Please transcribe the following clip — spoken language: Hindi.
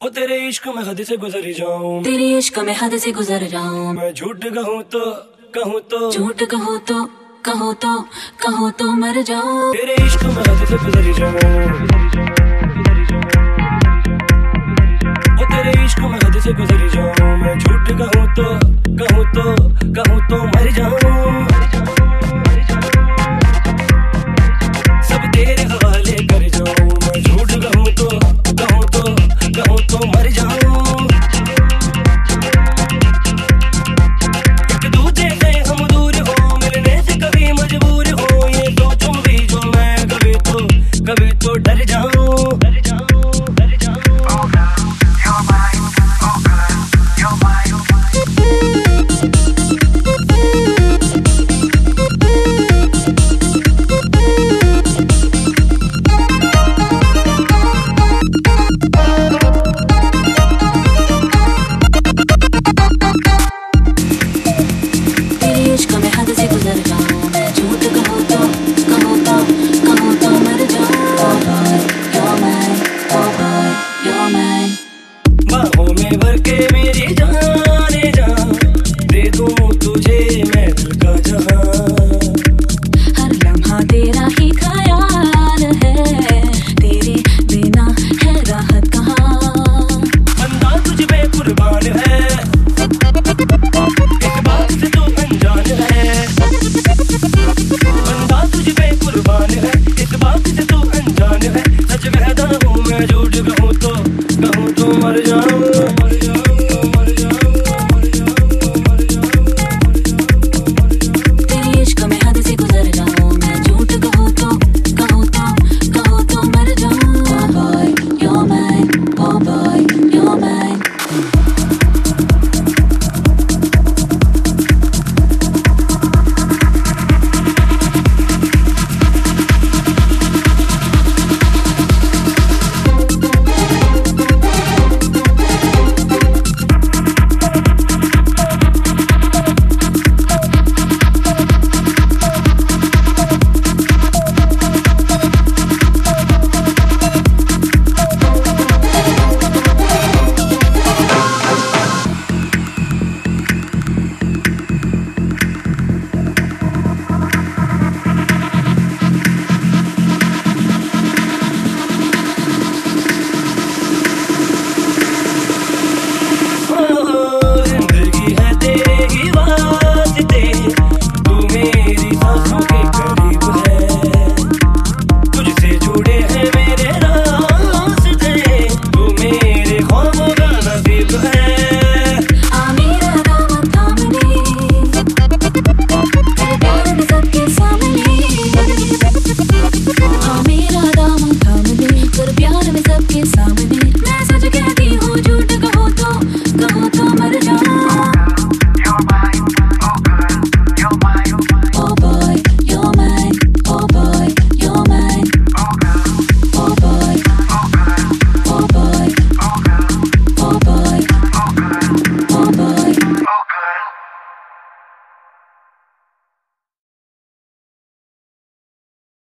ओ तेरे इश्क में हद से गुजर जाऊं, तेरे इश्क में हद से गुजर जाऊं। मैं झूठ कहूँ तो झूठ कहूँ तो मर जाऊं। तेरे इश्क में हद से गुजर जाऊं, ओ तेरे इश्क में हद से गुजर जाऊं। मैं झूठ कहूँ तो मर जाऊं। सब तेरे हवाले कर जाऊं। मैं झूठ कहूँ तो मर जाऊं। एक दूजे से हम दूर हो, मिलने से कभी मजबूर हो। ये सोचूं भी जो मैं कभी तो डर जाऊं। बाहों में भर के